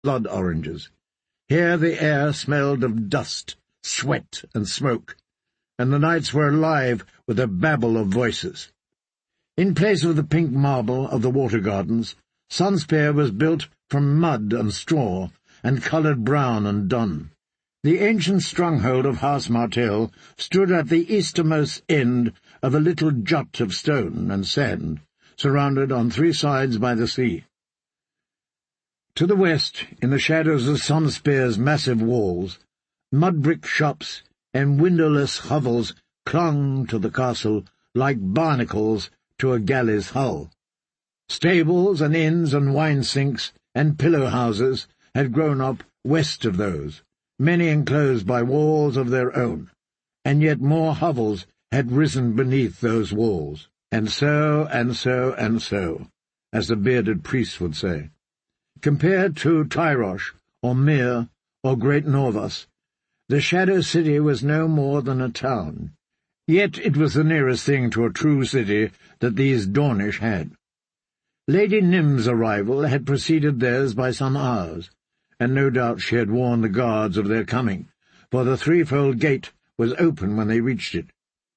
blood oranges. Here the air smelled of dust, sweat, and smoke, and the nights were alive with a babble of voices. In place of the pink marble of the water gardens, Sunspear was built from mud and straw, and coloured brown and dun. The ancient stronghold of House Martell stood at the eastermost end of a little jut of stone and sand, surrounded on three sides by the sea. To the west, in the shadows of Sunspear's massive walls, mud-brick shops and windowless hovels clung to the castle like barnacles to a galley's hull. Stables and inns and wine-sinks and pillow-houses had grown up west of those, many enclosed by walls of their own, and yet more hovels had risen beneath those walls, and so, and so, and so, as the bearded priest would say. Compared to Tyrosh, or Mir, or Great Norvos, the Shadow City was no more than a town, yet it was the nearest thing to a true city that these Dornish had. Lady Nim's arrival had preceded theirs by some hours, and no doubt she had warned the guards of their coming, for the threefold gate was open when they reached it.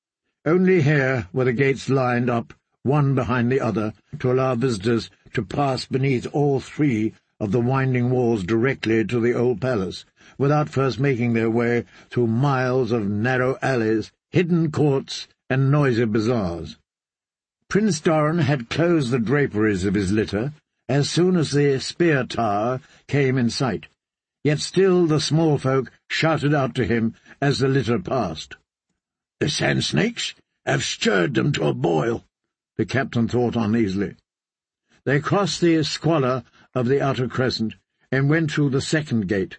Only here were the gates lined up, one behind the other, to allow visitors to pass beneath all three of the winding walls directly to the old palace, without first making their way through miles of narrow alleys, hidden courts, and noisy bazaars. Prince Doran had closed the draperies of his litter as soon as the spear tower came in sight, yet still the small folk shouted out to him as the litter passed. "The sand snakes have stirred them to a boil," the captain thought uneasily. They crossed the squalor of the outer crescent and went through the second gate.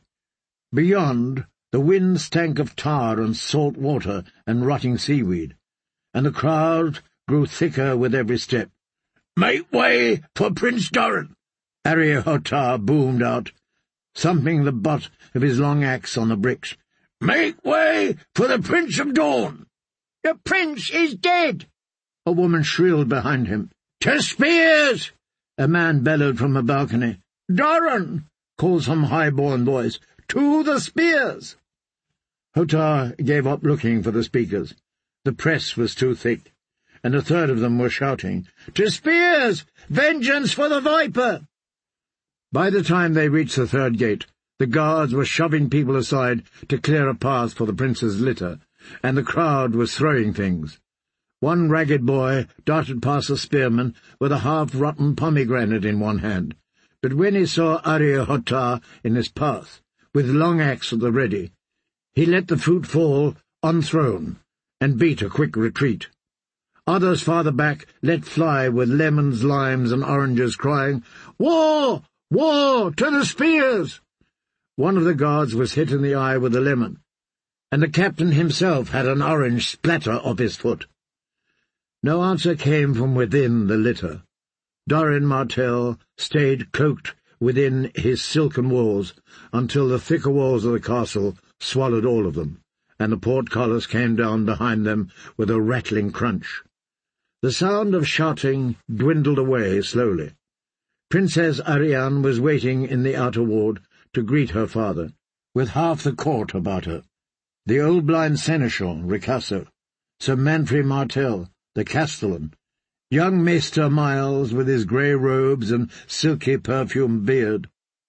Beyond, the wind stank of tar and salt water and rotting seaweed, and the crowd grew thicker with every step. "Make way for Prince Doran!" Ariohottar boomed out, thumping the butt of his long axe on the bricks. "Make way for the Prince of Dawn!" "The prince is dead!" a woman shrilled behind him. "To spears!" a man bellowed from a balcony. "Doran!" called some high-born voice. "To the spears!" Hottar gave up looking for the speakers. The press was too thick, and a third of them were shouting, "To spears! Vengeance for the Viper!" By the time they reached the third gate, the guards were shoving people aside to clear a path for the prince's litter, and the crowd was throwing things. One ragged boy darted past the spearman with a half-rotten pomegranate in one hand, but when he saw Ariohottar in his path, with long axe at the ready, he let the fruit fall unthrown, and beat a quick retreat. Others farther back let fly with lemons, limes, and oranges, crying, "War! War! To the spears!" One of the guards was hit in the eye with a lemon, and the captain himself had an orange splatter off his foot. No answer came from within the litter. Doran Martell stayed cloaked within his silken walls until the thicker walls of the castle swallowed all of them, and the portcullis came down behind them with a rattling crunch. The sound of shouting dwindled away slowly. Princess Ariane was waiting in the outer ward to greet her father, with half the court about her. The old blind seneschal, Ricasso, Sir Manfrey Martell, the castellan, young Maester Miles with his grey robes and silky perfumed beard,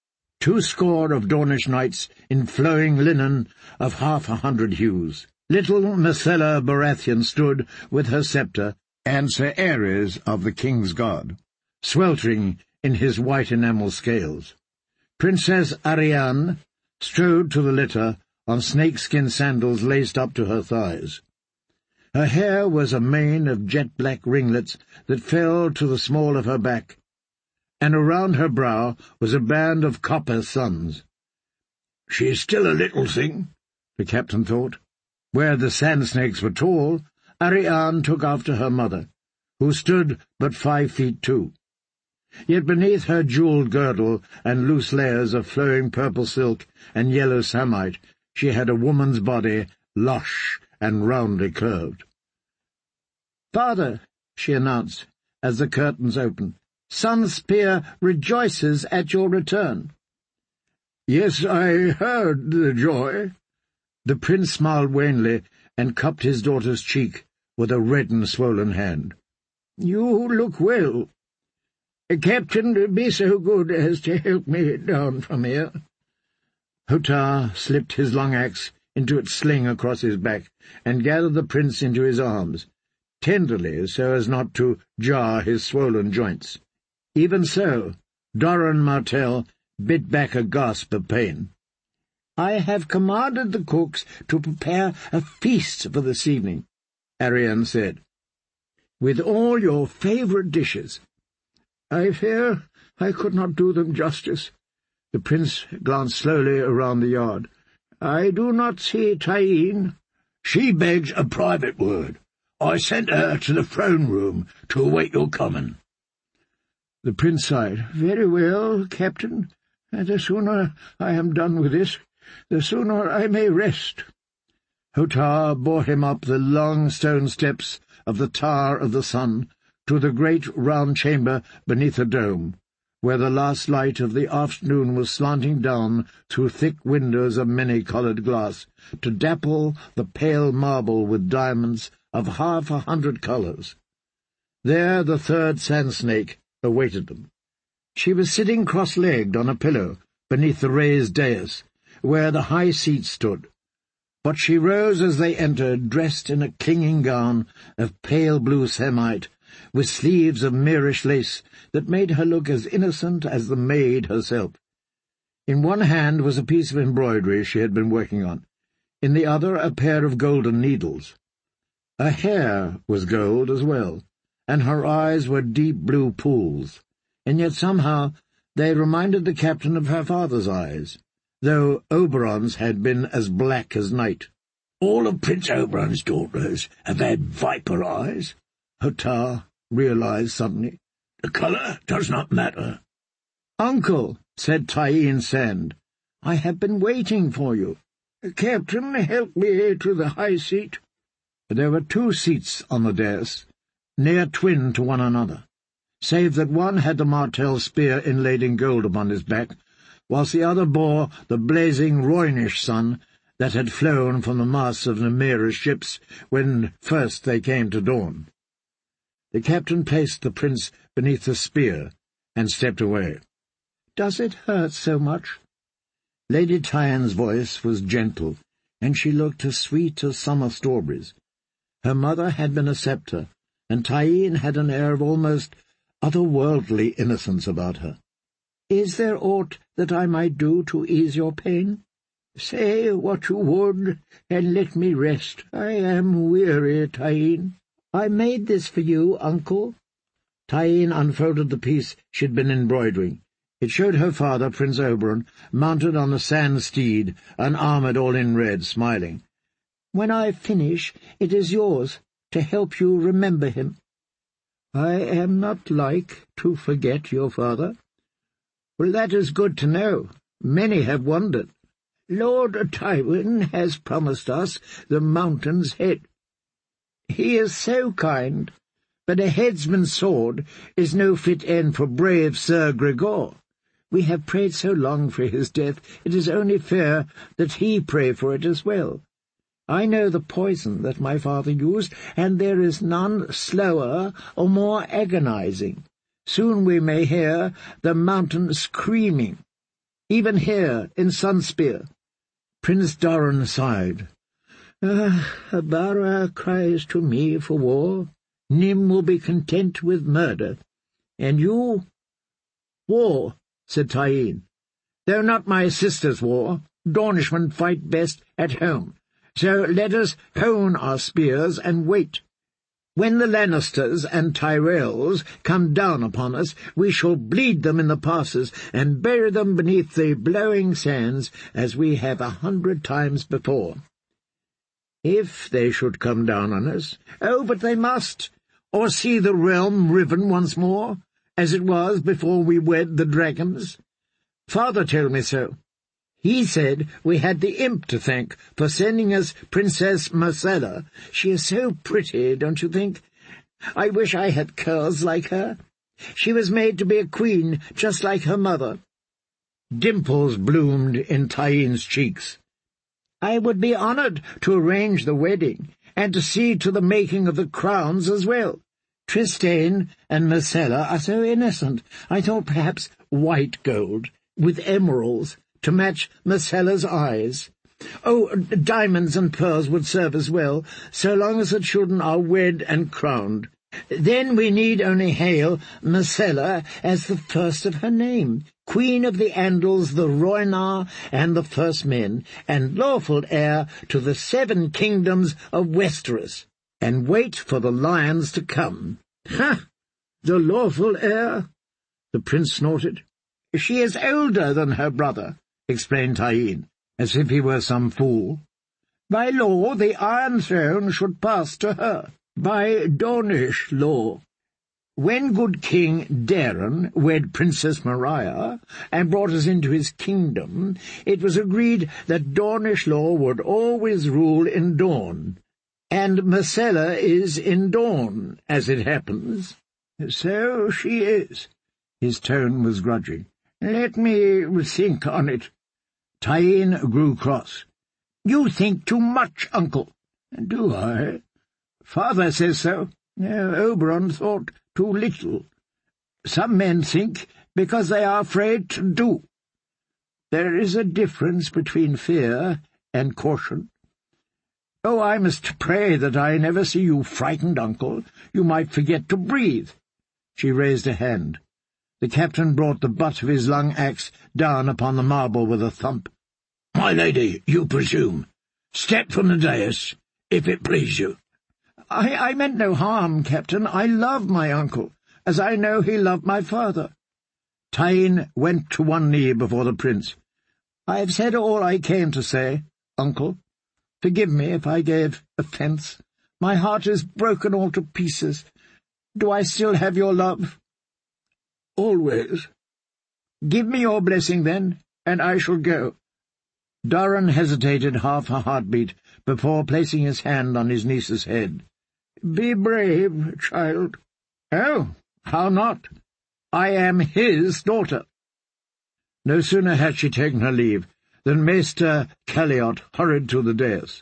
200 of Dornish knights in flowing linen of 100 hues. Little Myrcella Baratheon stood with her sceptre, and Sir Ares of the King's Guard, sweltering in his white enamel scales. Princess Ariane strode to the litter on snakeskin sandals laced up to her thighs. Her hair was a mane of jet-black ringlets that fell to the small of her back, and around her brow was a band of copper suns. "She is still a little thing," the captain thought. Where the sand snakes were tall, Ariane took after her mother, who stood but 5 feet 2. Yet beneath her jewelled girdle and loose layers of flowing purple silk and yellow samite, she had a woman's body, lush and roundly curved. "Father," she announced, as the curtains opened, "Sunspear rejoices at your return." "Yes, I heard the joy." The prince smiled wanly and cupped his daughter's cheek with a red and swollen hand. "You look well. Captain, be so good as to help me down from here." Hotar slipped his long axe into its sling across his back and gathered the prince into his arms, tenderly so as not to jar his swollen joints. Even so, Doran Martell bit back a gasp of pain. "I have commanded the cooks to prepare a feast for this evening," Ariane said, "with all your favourite dishes. I fear I could not do them justice." The prince glanced slowly around the yard. "I do not see Tyene." "She begs a private word. I sent her to the throne room to await your coming." The prince sighed. "Very well, Captain. The sooner I am done with this, the sooner I may rest." Hotar bore him up the long stone steps of the Tower of the Sun to the great round chamber beneath the dome, where the last light of the afternoon was slanting down through thick windows of many-coloured glass to dapple the pale marble with diamonds of 100 colours. There the third sand-snake awaited them. She was sitting cross-legged on a pillow beneath the raised dais, where the high seat stood. But she rose as they entered, dressed in a clinging gown of pale blue samite, with sleeves of Moorish lace that made her look as innocent as the maid herself. In one hand was a piece of embroidery she had been working on, in the other a pair of golden needles. Her hair was gold as well, and her eyes were deep blue pools, and yet somehow they reminded the captain of her father's eyes, though Oberon's had been as black as night. "All of Prince Oberon's daughters have had viper eyes," Hotar realized suddenly. "The colour does not matter." "Uncle," said Tyene Sand, "I have been waiting for you." "Captain, help me to the high seat." There were 2 seats on the dais, near twin to one another, save that one had the Martell spear inlaid in gold upon his back, whilst the other bore the blazing Rhoynish sun that had flown from the masts of Nemira's ships when first they came to Dawn. The captain placed the prince beneath the spear and stepped away. "Does it hurt so much?" Lady Tyane's voice was gentle, and she looked as sweet as summer strawberries. Her mother had been a sceptre, and Tyene had an air of almost otherworldly innocence about her. "Is there aught that I might do to ease your pain?" "Say what you would, and let me rest. I am weary, Tyene." "I made this for you, uncle." Tyene unfolded the piece she had been embroidering. It showed her father, Prince Oberon, mounted on a sand steed, and armoured all in red, smiling. "When I finish, it is yours, to help you remember him." "I am not like to forget your father." "Well, that is good to know. Many have wondered. Lord Tywin has promised us the Mountain's Head. He is so kind, but a headsman's sword is no fit end for brave Sir Gregor. We have prayed so long for his death, it is only fair that he pray for it as well. I know the poison that my father used, and there is none slower or more agonizing. Soon we may hear the mountain screaming, even here in Sunspear." Prince Doran sighed. "Abara cries to me for war. Nym will be content with murder. And you?" "War," said Tyene. "Though not my sister's war, Dornishmen fight best at home. So let us hone our spears and wait. When the Lannisters and Tyrells come down upon us, we shall bleed them in the passes and bury them beneath the blowing sands, as we have 100 times before." "If they should come down on us." "Oh, but they must, or see the realm riven once more, as it was before we wed the dragons. Father told me so. He said we had the imp to thank for sending us Princess Marcella. She is so pretty, don't you think? I wish I had curls like her. She was made to be a queen, just like her mother." Dimples bloomed in Tyeen's cheeks. "I would be honoured to arrange the wedding, and to see to the making of the crowns as well. Tristane and Myrcella are so innocent. I thought perhaps white gold, with emeralds, to match Myrcella's eyes. Oh, diamonds and pearls would serve as well, so long as the children are wed and crowned. Then we need only hail Myrcella as the first of her name, Queen of the Andals, the Rhoynar, and the First Men, and lawful heir to the 7 kingdoms of Westeros, and wait for the lions to come." "Ha! The lawful heir?" the prince snorted. "She is older than her brother," explained Tyeen, as if he were some fool. "By law, the Iron Throne should pass to her. By Dornish law. When good King Daeron wed Princess Mariah and brought us into his kingdom, it was agreed that Dornish law would always rule in Dorne, and Myrcella is in Dorne, as it happens." "So she is." His tone was grudging. "Let me think on it." Tyeen grew cross. "You think too much, uncle." "Do I? Father says so. Oberon thought too little. Some men think because they are afraid to do. There is a difference between fear and caution. Oh, I must pray that I never see you frightened, uncle. You might forget to breathe." She raised a hand. The captain brought the butt of his long axe down upon the marble with a thump. "My lady, you presume. Step from the dais, if it please you." I meant no harm, Captain. I love my uncle, as I know he loved my father." Tyeen went to one knee before the prince. "I have said all I came to say, uncle. Forgive me if I gave offence. My heart is broken all to pieces. Do I still have your love?" "Always." "Give me your blessing, then, and I shall go." Doran hesitated half a heartbeat before placing his hand on his niece's head. "Be brave, child." "Oh, how not? I am his daughter." No sooner had she taken her leave than Maester Calliot hurried to the dais.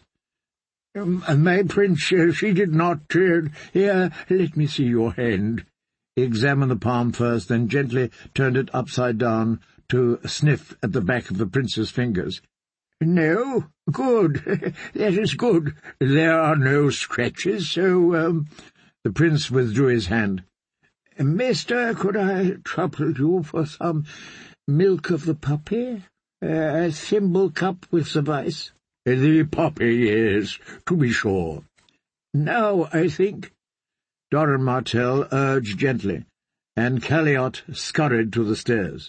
"My prince, she did not... Here, let me see your hand." He examined the palm first, then gently turned it upside down to sniff at the back of the prince's fingers. "No? Good. That is good. There are no scratches, so, The prince withdrew his hand. "Maester, could I trouble you for some milk of the puppy? A thimble cup will suffice." "The puppy, yes, to be sure." "Now, I think." Doran Martell urged gently, and Calliot scurried to the stairs.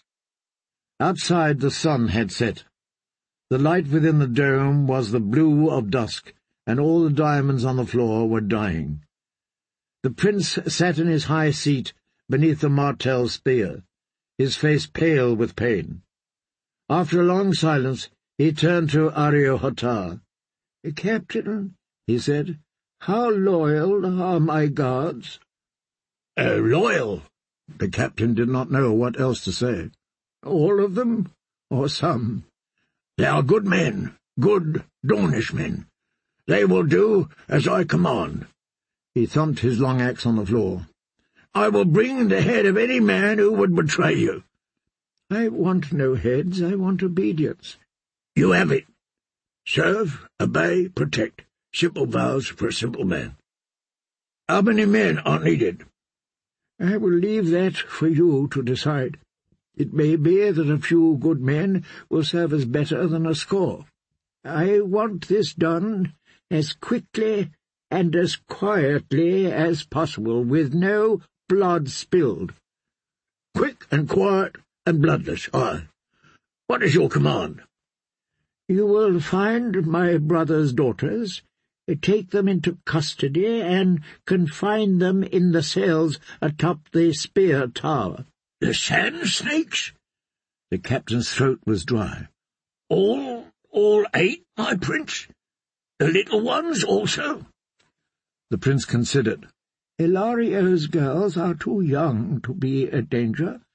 Outside the sun had set. The light within the dome was the blue of dusk, and all the diamonds on the floor were dying. The prince sat in his high seat beneath the Martell spear, his face pale with pain. After a long silence, he turned to Areo-Hottar. "Captain," he said, "how loyal are my guards?" Loyal?" The captain did not know what else to say. "All of them, or some?" "They are good men, good Dornish men. They will do as I command." He thumped his long axe on the floor. "I will bring the head of any man who would betray you." "I want no heads, I want obedience." "You have it. Serve, obey, protect. Simple vows for a simple man. How many men are needed?" "I will leave that for you to decide. It may be that a few good men will serve us better than a score. I want this done as quickly and as quietly as possible, with no blood spilled." "Quick and quiet and bloodless, aye. What is your command?" "You will find my brother's daughters, take them into custody, and confine them in the cells atop the spear tower." "The sand snakes?" The captain's throat was dry. All 8, my prince? The little ones also?" The prince considered. "Illario's girls are too young to be a danger,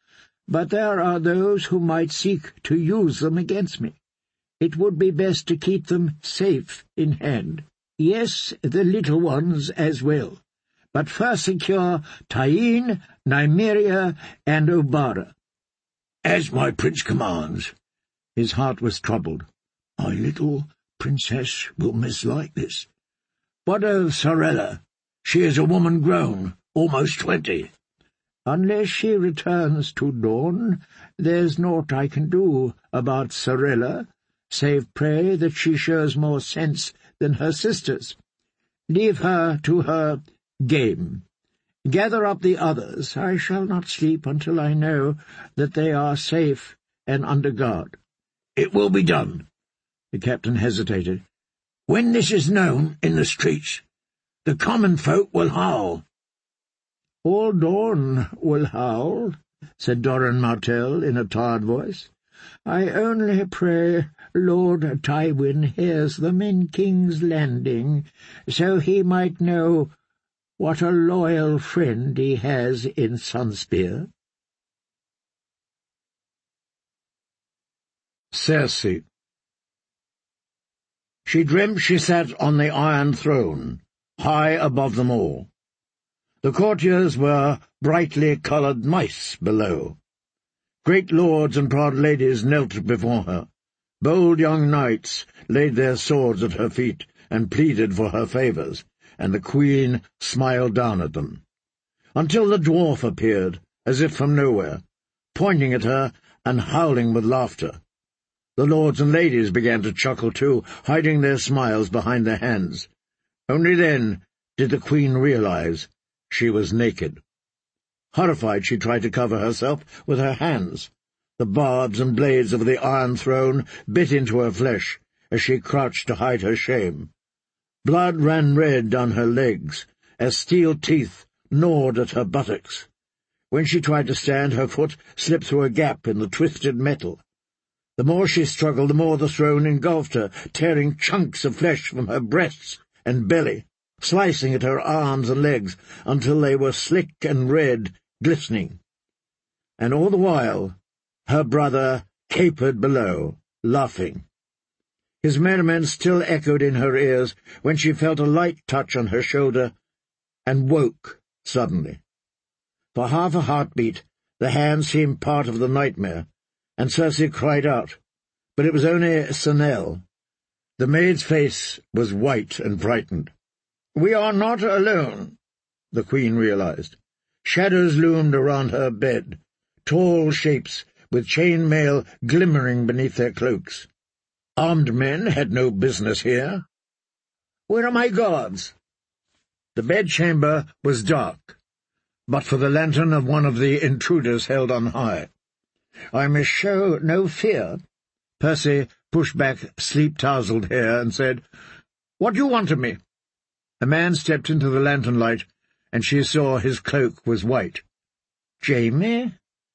but there are those who might seek to use them against me. It would be best to keep them safe in hand. Yes, the little ones as well. But first secure Tyene, Nymeria, and Obara. As my prince commands. His heart was troubled. My little princess will mislike this. What of Sorella? She is a woman grown, almost 20. Unless she returns to Dorne, there's naught I can do about Sorella, save pray that she shows more sense than her sisters. Leave her to her game. Gather up the others. I shall not sleep until I know that they are safe and under guard. It will be done. The captain hesitated. When this is known in the streets, the common folk will howl. All Dorne will howl, said Doran Martell in a tired voice. I only pray Lord Tywin hears them in King's Landing, so he might know what a loyal friend he has in Sunspear. Cersei. She dreamt she sat on the Iron Throne, high above them all. The courtiers were brightly coloured mice below. Great lords and proud ladies knelt before her. Bold young knights laid their swords at her feet and pleaded for her favours, and the queen smiled down at them. Until the dwarf appeared, as if from nowhere, pointing at her and howling with laughter. The lords and ladies began to chuckle too, hiding their smiles behind their hands. Only then did the queen realize she was naked. Horrified, she tried to cover herself with her hands. The barbs and blades of the Iron Throne bit into her flesh as she crouched to hide her shame. Blood ran red down her legs as steel teeth gnawed at her buttocks. When she tried to stand, her foot slipped through a gap in the twisted metal. The more she struggled, the more the throne engulfed her, tearing chunks of flesh from her breasts and belly, slicing at her arms and legs until they were slick and red, glistening. And all the while her brother capered below, laughing. His merriment still echoed in her ears when she felt a light touch on her shoulder and woke suddenly. For half a heartbeat the hand seemed part of the nightmare, and Cersei cried out, but it was only Senelle. The maid's face was white and frightened. "We are not alone," the queen realized. Shadows loomed around her bed, tall shapes with chain mail glimmering beneath their cloaks. Armed men had no business here. "Where are my guards?" The bedchamber was dark, but for the lantern of one of the intruders held on high. "I must show no fear." Percy pushed back sleep-tousled hair and said, "What do you want of me?" A man stepped into the lantern light, and she saw his cloak was white. "Jaime?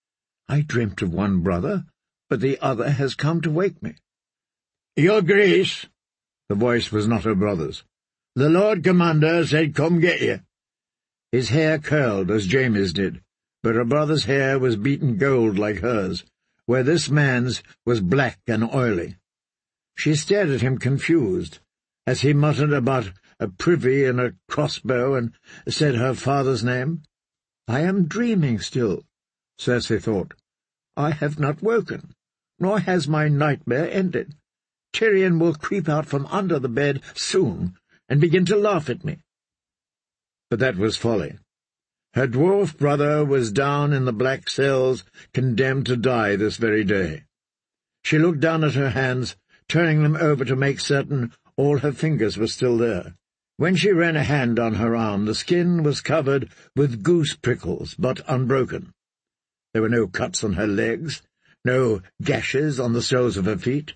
I dreamt of one brother, but the other has come to wake me." "Your Grace," the voice was not her brother's, "the Lord Commander said come get you." His hair curled as Jaime's did, but her brother's hair was beaten gold like hers, where this man's was black and oily. She stared at him confused, as he muttered about a privy and a crossbow, and said her father's name. "I am dreaming still," Cersei thought. "I have not woken, nor has my nightmare ended. Tyrion will creep out from under the bed soon, and begin to laugh at me." But that was folly. Her dwarf brother was down in the black cells, condemned to die this very day. She looked down at her hands, turning them over to make certain all her fingers were still there. When she ran a hand on her arm, the skin was covered with goose prickles, but unbroken. There were no cuts on her legs, no gashes on the soles of her feet.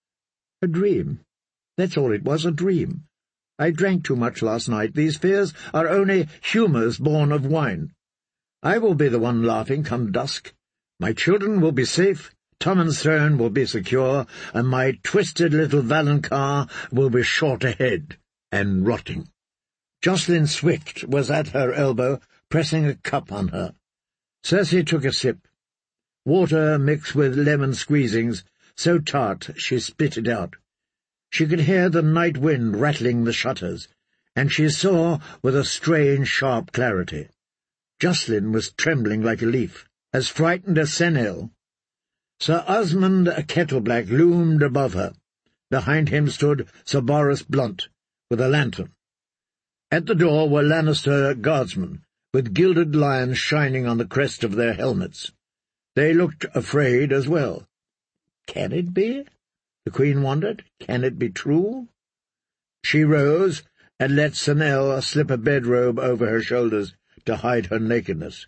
A dream. That's all it was, a dream. I drank too much last night. These fears are only humours born of wine. I will be the one laughing come dusk. My children will be safe, Tommen's throne will be secure, and my twisted little Valonqar will be short ahead and rotting. Jocelyn Swift was at her elbow, pressing a cup on her. Cersei took a sip. water mixed with lemon squeezings, so tart she spit it out. She could hear the night wind rattling the shutters, and she saw with a strange, sharp clarity. Jocelyn was trembling like a leaf, as frightened as Senel. Sir Osmond Kettleblack loomed above her. Behind him stood Sir Boris Blunt, with a lantern. At the door were Lannister guardsmen, with gilded lions shining on the crest of their helmets. They looked afraid as well. Can it be? The Queen wondered. Can it be true? She rose and let Senel slip a bedrobe over her shoulders to hide her nakedness.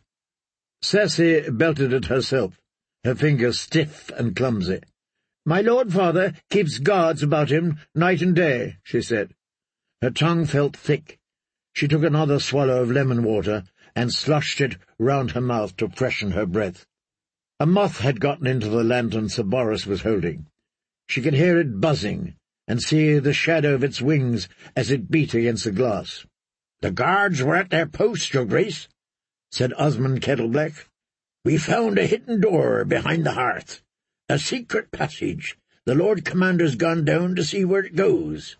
Cersei belted it herself, her fingers stiff and clumsy. "My lord father keeps guards about him night and day," she said. Her tongue felt thick. She took another swallow of lemon water and sloshed it round her mouth to freshen her breath. A moth had gotten into the lantern Sir Boris was holding. She could hear it buzzing, and see the shadow of its wings as it beat against the glass. "The guards were at their posts, Your Grace," said Osmond Kettleblack. "We found a hidden door behind the hearth, a secret passage. The Lord Commander's gone down to see where it goes."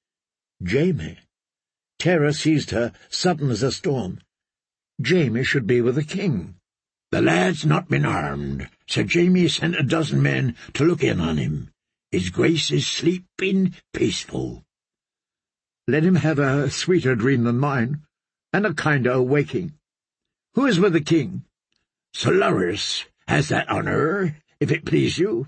Jaime. Terror seized her, sudden as a storm. Jaime should be with the king. "The lad's not been armed. Sir Jaime sent a dozen men to look in on him. His Grace is sleeping peaceful." "Let him have a sweeter dream than mine, and a kinder waking. Who is with the king?" "Sir Loras has that honour, if it please you."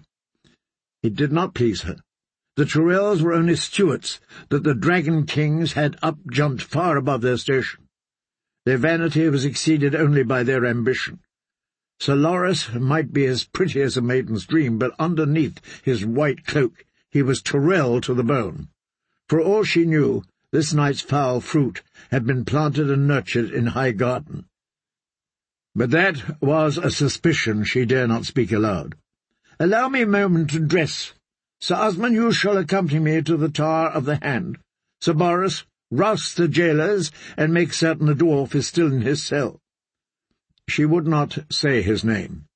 It did not please her. The Tyrells were only stewards, that the Dragon Kings had up-jumped far above their station. Their vanity was exceeded only by their ambition. Sir Loras might be as pretty as a maiden's dream, but underneath his white cloak he was Tyrell to the bone. For all she knew, this night's foul fruit had been planted and nurtured in High Garden. But that was a suspicion she dare not speak aloud. "Allow me a moment to dress. Sir Osmond, you shall accompany me to the Tower of the Hand. Sir Boris, rouse the jailers, and make certain the dwarf is still in his cell." She would not say his name.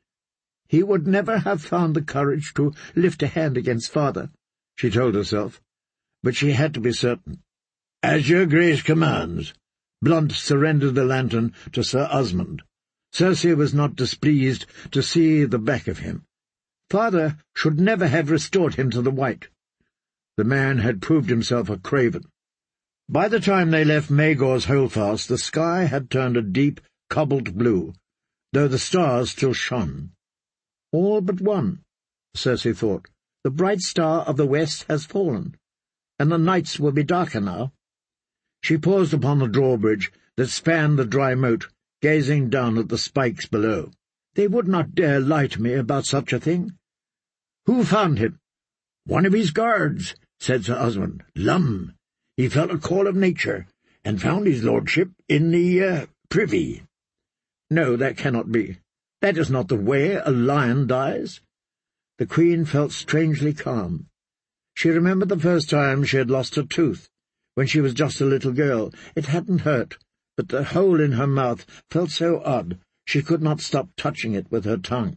He would never have found the courage to lift a hand against father, she told herself, but she had to be certain. "As your Grace commands." Blunt surrendered the lantern to Sir Osmond. Cersei was not displeased to see the back of him. Father should never have restored him to the White. The man had proved himself a craven. By the time they left Maegor's holdfast, the sky had turned a deep, cobalt blue, though the stars still shone. All but one, Cersei thought. The bright star of the west has fallen, and the nights will be darker now. She paused upon the drawbridge that spanned the dry moat, gazing down at the spikes below. They would not dare lie to me about such a thing. "Who found him?" "One of his guards," said Sir Osmond. "Lum. He felt a call of nature, and found his lordship in the privy." "No, that cannot be. That is not the way a lion dies." The Queen felt strangely calm. She remembered the first time she had lost a tooth, when she was just a little girl. It hadn't hurt, but the hole in her mouth felt so odd she could not stop touching it with her tongue.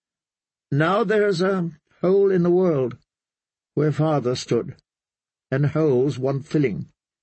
Now there's a hole in the world, where father stood, and holes want filling.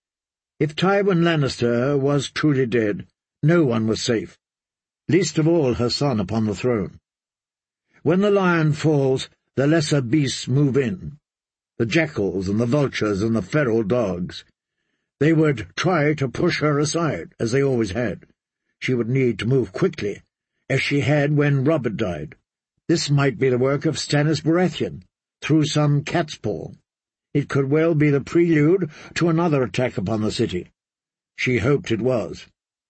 If Tywin Lannister was truly dead, no one was safe, least of all her son upon the throne. When the lion falls, the lesser beasts move in, the jackals and the vultures and the feral dogs. They would try to push her aside, as they always had. She would need to move quickly, as she had when Robert died. This might be the work of Stannis Baratheon, through some cat's paw. It could well be the prelude to another attack upon the city. She hoped it was.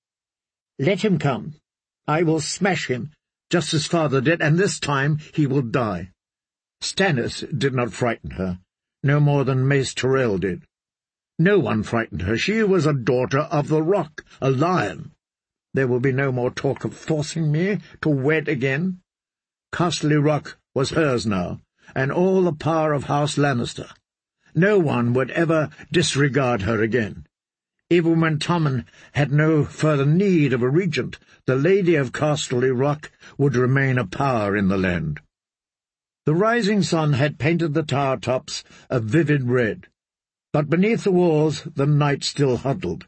"Let him come. I will smash him, just as father did, and this time he will die." Stannis did not frighten her, no more than Mace Tyrell did. No one frightened her. She was a daughter of the Rock, a lion. There will be no more talk of forcing me to wed again. Casterly Rock was hers now, and all the power of House Lannister. No one would ever disregard her again. Even when Tommen had no further need of a regent, the Lady of Casterly Rock would remain a power in the land. The rising sun had painted the tower tops a vivid red, but beneath the walls the night still huddled.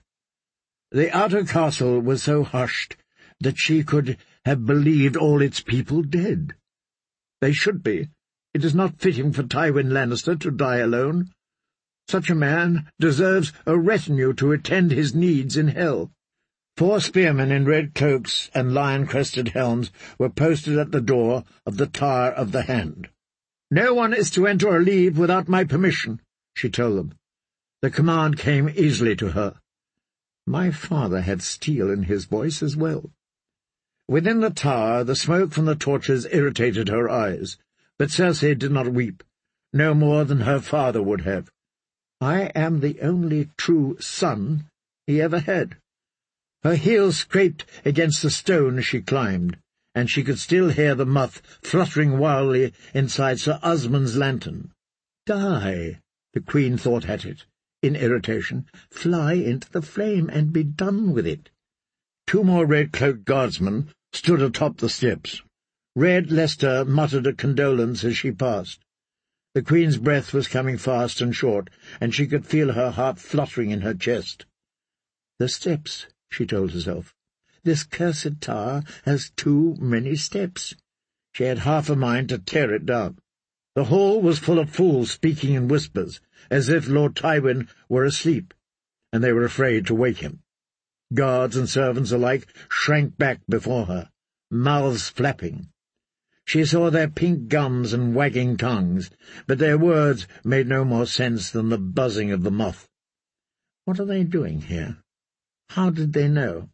The outer castle was so hushed that she could have believed all its people dead. They should be. It is not fitting for Tywin Lannister to die alone. Such a man deserves a retinue to attend his needs in hell. 4 spearmen in red cloaks and lion-crested helms were posted at the door of the Tower of the Hand. "No one is to enter or leave without my permission," she told them. The command came easily to her. My father had steel in his voice as well. Within the tower, the smoke from the torches irritated her eyes, but Cersei did not weep, no more than her father would have. I am the only true son he ever had. Her heels scraped against the stone as she climbed, and she could still hear the moth fluttering wildly inside Sir Osmond's lantern. Die, the Queen thought at it, in irritation. Fly into the flame and be done with it. 2 more red-cloaked guardsmen stood atop the steps. Red Leicester muttered a condolence as she passed. The Queen's breath was coming fast and short, and she could feel her heart fluttering in her chest. The steps, she told herself. This cursed tower has too many steps. She had half a mind to tear it down. The hall was full of fools speaking in whispers, as if Lord Tywin were asleep, and they were afraid to wake him. Guards and servants alike shrank back before her, mouths flapping. She saw their pink gums and wagging tongues, but their words made no more sense than the buzzing of the moth. What are they doing here? How did they know?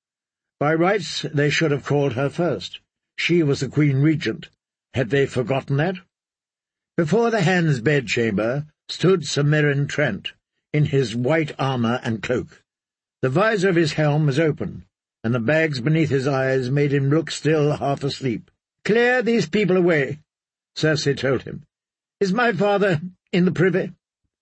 By rights they should have called her first. She was the Queen Regent. Had they forgotten that? Before the Hand's bedchamber stood Sir Meryn Trant, in his white armour and cloak. The visor of his helm was open, and the bags beneath his eyes made him look still half asleep. "Clear these people away," Cersei told him. "Is my father in the privy?"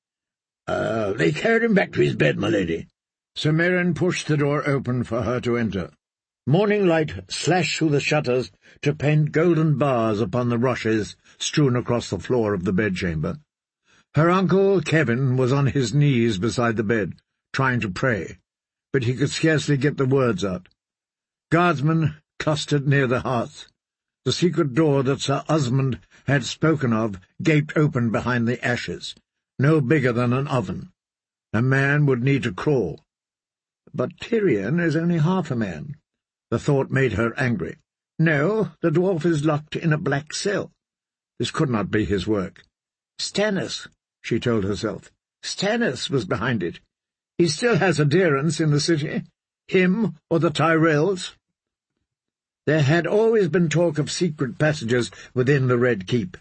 They carried him back to his bed, my lady." Sir Meryn pushed the door open for her to enter. Morning light slashed through the shutters to paint golden bars upon the rushes strewn across the floor of the bedchamber. Her uncle Kevin was on his knees beside the bed, trying to pray, but he could scarcely get the words out. Guardsmen clustered near the hearth. The secret door that Sir Osmond had spoken of gaped open behind the ashes, no bigger than an oven. A man would need to crawl. But Tyrion is only half a man. The thought made her angry. No, the dwarf is locked in a black cell. This could not be his work. Stannis, she told herself. Stannis was behind it. He still has adherents in the city. Him or the Tyrells. There had always been talk of secret passages within the Red Keep.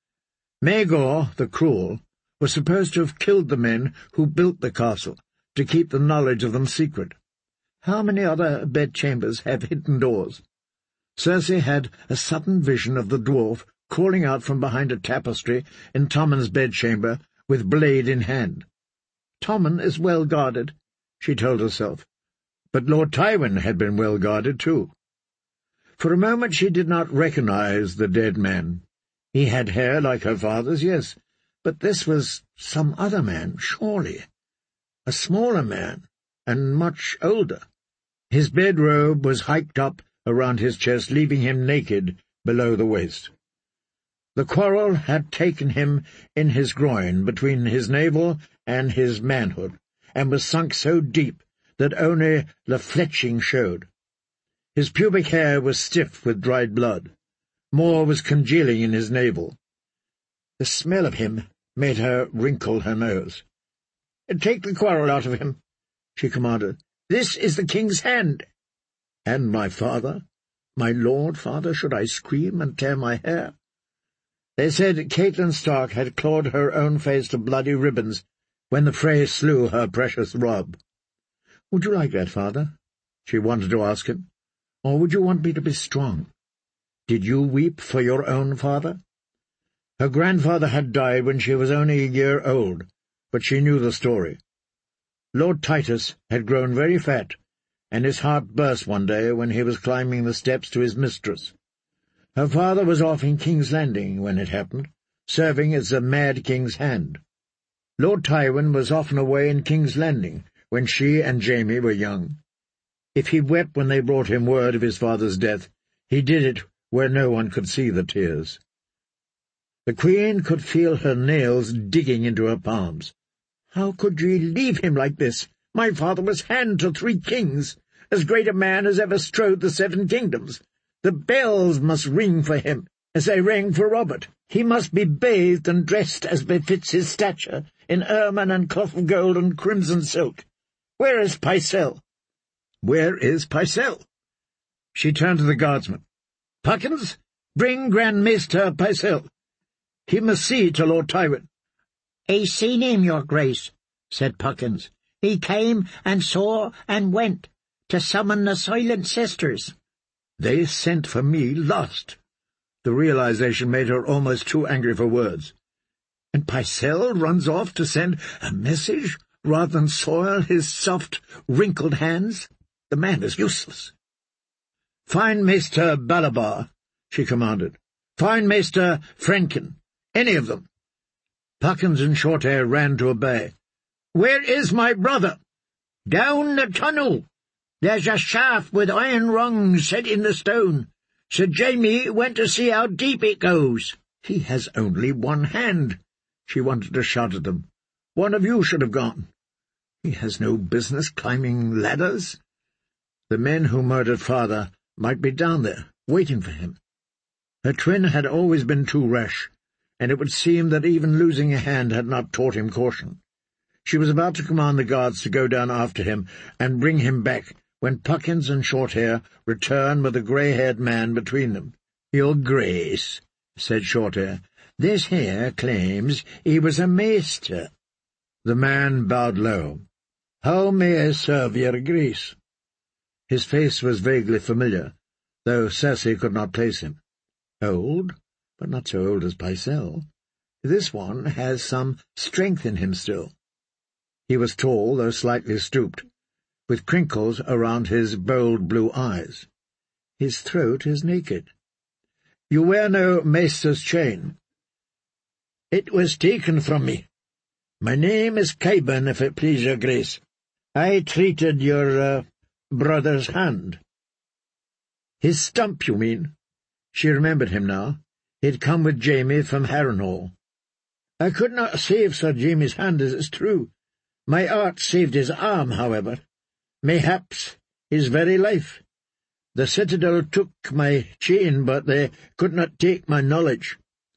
Maegor, the Cruel, was supposed to have killed the men who built the castle, to keep the knowledge of them secret. How many other bedchambers have hidden doors? Cersei had a sudden vision of the dwarf crawling out from behind a tapestry in Tommen's bedchamber with blade in hand. Tommen is well guarded, she told herself, but Lord Tywin had been well guarded too. For a moment she did not recognize the dead man. He had hair like her father's, yes, but this was some other man, surely. A smaller man, and much older. His bedrobe was hiked up around his chest, leaving him naked below the waist. The quarrel had taken him in his groin, between his navel and his manhood, and was sunk so deep that only the fletching showed. His pubic hair was stiff with dried blood. More was congealing in his navel. The smell of him made her wrinkle her nose. "Take the quarrel out of him," she commanded. "This is the king's hand." "And my father? My lord father? Should I scream and tear my hair?" They said Catelyn Stark had clawed her own face to bloody ribbons when the Frey slew her precious Robb. "Would you like that, father?" she wanted to ask him. "Or would you want me to be strong? Did you weep for your own father?" Her grandfather had died when she was only a year old, but she knew the story. Lord Titus had grown very fat, and his heart burst one day when he was climbing the steps to his mistress. Her father was off in King's Landing when it happened, serving as the Mad King's hand. Lord Tywin was often away in King's Landing when she and Jaime were young. If he wept when they brought him word of his father's death, he did it where no one could see the tears. The Queen could feel her nails digging into her palms. "How could ye leave him like this? My father was hand to 3 kings, as great a man as ever strode the 7 kingdoms. The bells must ring for him, as they rang for Robert. He must be bathed and dressed as befits his stature, in ermine and cloth of gold and crimson silk. Where is Pycelle? Where is Pycelle?" She turned to the guardsman. "Puckins, bring Grand Maester Pycelle. He must see to Lord Tywin." "I seen him, your grace," said Puckins. "He came and saw and went to summon the Silent Sisters." "They sent for me last." The realization made her almost too angry for words. And Pycelle runs off to send a message rather than soil his soft, wrinkled hands? The man is useless. "Find Maester Balabar," she commanded. "Find Maester Frenkin. Any of them." Puckins and Shorthair ran to obey. "Where is my brother?" "Down the tunnel. There's a shaft with iron rungs set in the stone. Sir Jaime went to see how deep it goes." "He has only one hand," she wanted to shout at them. "One of you should have gone. He has no business climbing ladders." The men who murdered father might be down there, waiting for him. Her twin had always been too rash, and it would seem that even losing a hand had not taught him caution. She was about to command the guards to go down after him and bring him back, when Puckins and Shorthair returned with a grey-haired man between them. "Your Grace," said Shorthair, "this here claims he was a maester." The man bowed low. "How may I serve your Grace?" His face was vaguely familiar, though Cersei could not place him. Old, but not so old as Pycelle. This one has some strength in him still. He was tall, though slightly stooped, with crinkles around his bold blue eyes. His throat is naked. "You wear no maester's chain." "It was taken from me. My name is Qyburn, if it please your Grace. I treated your brother's hand." "His stump, you mean?" She remembered him now. He had come with Jaime from Harrenhal. "I could not save Sir Jaime's hand, it is true. My art saved his arm, however. Mayhaps his very life. The citadel took my chain, but they could not take my knowledge."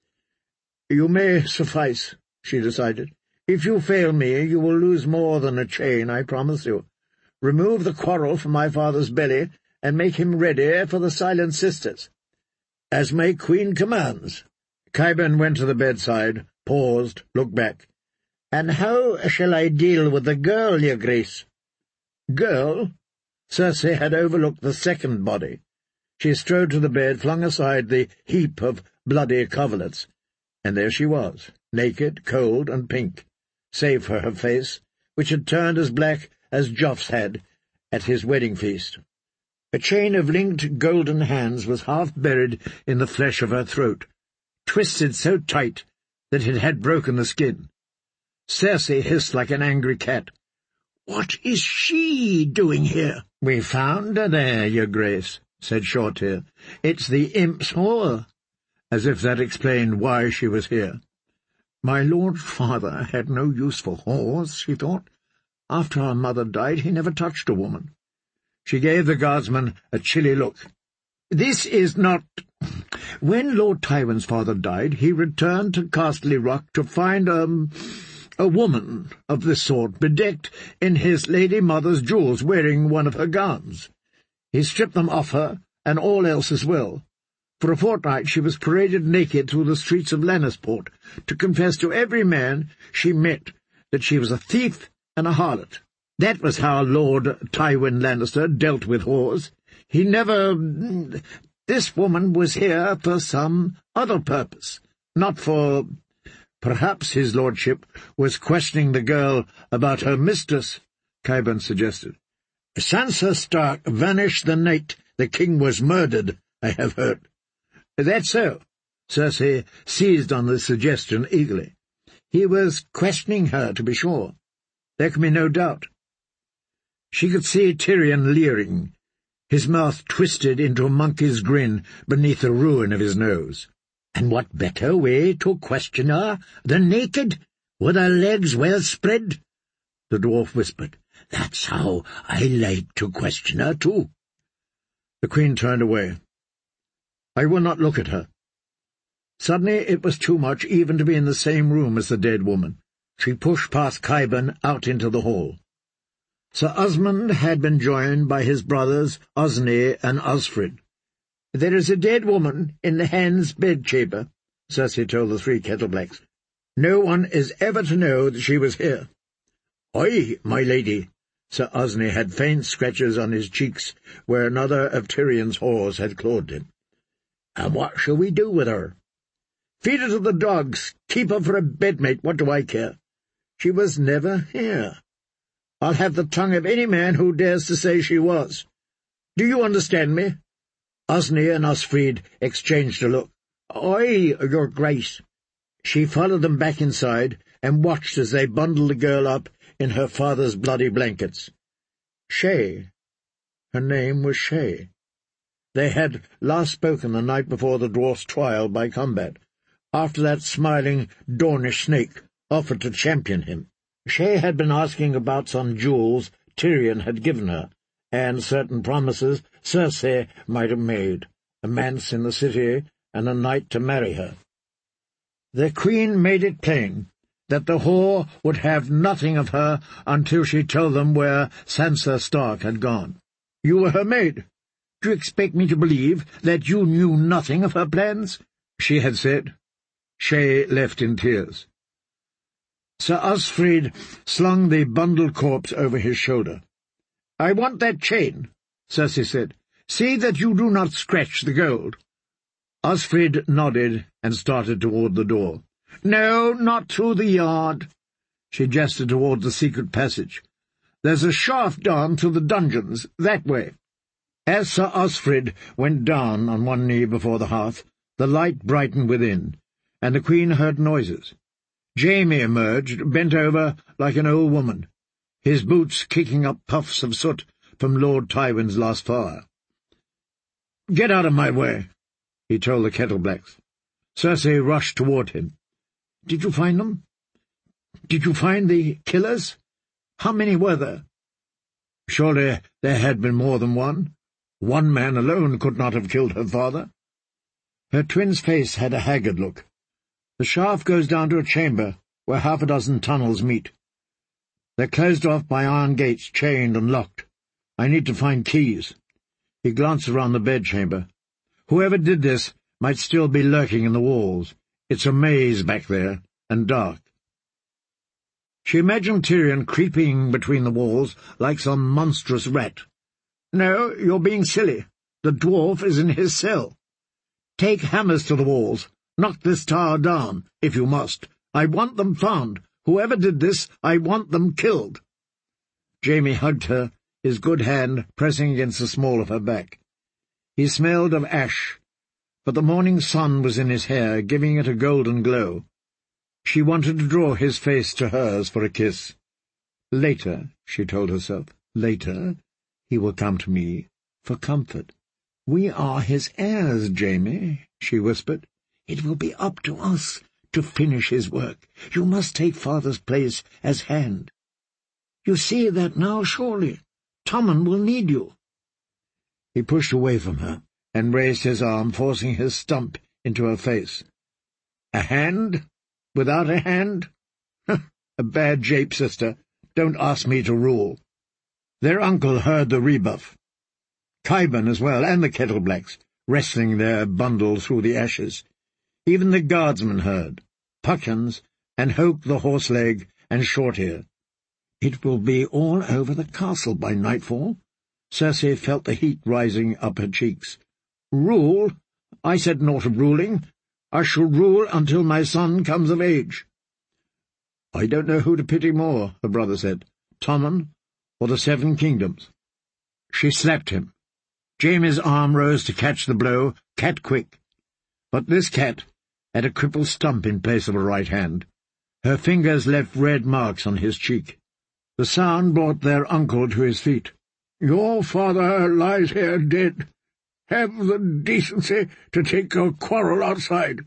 "You may suffice," she decided. "If you fail me, you will lose more than a chain, I promise you. Remove the quarrel from my father's belly, and make him ready for the Silent Sisters." "As my queen commands." Qyburn went to the bedside, paused, looked back. "And how shall I deal with the girl, your Grace?" "Girl?" Cersei had overlooked the second body. She strode to the bed, flung aside the heap of bloody coverlets, and there she was, naked, cold, and pink, save for her face, which had turned as black as Joff's had at his wedding feast. A chain of linked golden hands was half buried in the flesh of her throat, twisted so tight that it had broken the skin. Cersei hissed like an angry cat. "What is she doing here?" "We found her there, your Grace," said Shorthair. "It's the imp's whore," as if that explained why she was here. My lord father had no use for whores, she thought. After our mother died, he never touched a woman. She gave the guardsman a chilly look. "This is not—" When Lord Tywin's father died, he returned to Casterly Rock to find a woman of this sort, bedecked in his lady mother's jewels, wearing one of her gowns. He stripped them off her, and all else as well. For a fortnight she was paraded naked through the streets of Lannisport, to confess to every man she met that she was a thief and a harlot. That was how Lord Tywin Lannister dealt with whores. He never— This woman was here for some other purpose, not for— Perhaps his lordship was questioning the girl about her mistress, Qyburn suggested. "Sansa Stark vanished the night the king was murdered, I have heard." "That's so." Cersei seized on the suggestion eagerly. "He was questioning her, to be sure. There can be no doubt." She could see Tyrion leering, his mouth twisted into a monkey's grin beneath the ruin of his nose. "And what better way to question her than naked, with her legs well spread?" the dwarf whispered. "That's how I like to question her, too." The Queen turned away. "I will not look at her." Suddenly it was too much even to be in the same room as the dead woman. She pushed past Qyburn out into the hall. Sir Osmond had been joined by his brothers Osney and Osfrid. "There is a dead woman in the Hand's bedchamber," Cersei told the three Kettleblacks. "No one is ever to know that she was here." "Aye, my lady." Sir Osney had faint scratches on his cheeks where another of Tyrion's whores had clawed him. "And what shall we do with her?" "Feed her to the dogs. Keep her for a bedmate. What do I care? She was never here. I'll have the tongue of any man who dares to say she was. Do you understand me?" Osney and Osfrid exchanged a look. "Aye, your grace." She followed them back inside and watched as they bundled the girl up in her father's bloody blankets. Shay. Her name was Shay. They had last spoken the night before the dwarf's trial by combat, after that smiling Dornish snake offered to champion him. Shay had been asking about some jewels Tyrion had given her, and certain promises Cersei might have made, a manse in the city and a knight to marry her. The Queen made it plain that the whore would have nothing of her until she told them where Sansa Stark had gone. "You were her maid. Do you expect me to believe that you knew nothing of her plans?" she had said. Shay left in tears. Sir Osfrid slung the bundled corpse over his shoulder. "I want that chain," Cersei said. "See that you do not scratch the gold." Osfrid nodded and started toward the door. "No, not through the yard." She gestured toward the secret passage. "There's a shaft down to the dungeons, that way." As Sir Osfrid went down on one knee before the hearth, the light brightened within, and the Queen heard noises. Jaime emerged, bent over like an old woman, his boots kicking up puffs of soot from Lord Tywin's last fire. "Get out of my way," he told the Kettleblacks. Cersei rushed toward him. "Did you find them? Did you find the killers? How many were there?" Surely there had been more than one. One man alone could not have killed her father. Her twin's face had a haggard look. "The shaft goes down to a chamber where half a dozen tunnels meet. They're closed off by iron gates, chained and locked. I need to find keys." He glanced around the bedchamber. "Whoever did this might still be lurking in the walls. It's a maze back there, and dark." She imagined Tyrion creeping between the walls like some monstrous rat. "No, you're being silly. The dwarf is in his cell. Take hammers to the walls. Knock this tower down, if you must. I want them found. Whoever did this, I want them killed." Jaime hugged her, his good hand pressing against the small of her back. He smelled of ash, but the morning sun was in his hair, giving it a golden glow. She wanted to draw his face to hers for a kiss. "Later," she told herself, "later he will come to me for comfort." "We are his heirs, Jaime," she whispered. "It will be up to us to finish his work. You must take father's place as hand. You see that now, surely. Tommen will need you." He pushed away from her and raised his arm, forcing his stump into her face. "A hand? Without a hand? A bad jape, sister. Don't ask me to rule." Their uncle heard the rebuff. Qyburn as well, and the Kettleblacks, wrestling their bundle through the ashes. Even the guardsmen heard, Puckins, and Hope the Horseleg, and Shortear. It will be all over the castle by nightfall. Cersei felt the heat rising up her cheeks. "Rule? I said naught of ruling. I shall rule until my son comes of age." "I don't know who to pity more," her brother said, "Tommen for the 7 kingdoms. She slapped him. Jamie's arm rose to catch the blow, cat-quick. But this cat had a crippled stump in place of a right hand. Her fingers left red marks on his cheek. The sound brought their uncle to his feet. "Your father lies here dead. Have the decency to take your quarrel outside."